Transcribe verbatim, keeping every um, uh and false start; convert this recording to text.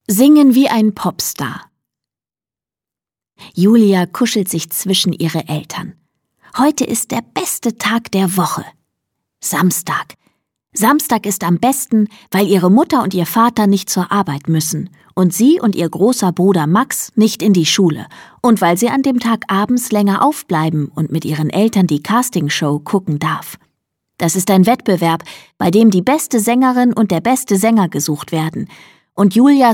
Singen wie ein Popstar. Julia kuschelt sich zwischen ihre Eltern. Heute ist der beste Tag der Woche. Samstag. Samstag ist am besten, weil ihre Mutter und ihr Vater nicht zur Arbeit müssen und sie und ihr großer Bruder Max nicht in die Schule und weil sie an dem Tag abends länger aufbleiben und mit ihren Eltern die Castingshow gucken darf. Das ist ein Wettbewerb, bei dem die beste Sängerin und der beste Sänger gesucht werden. Und Julia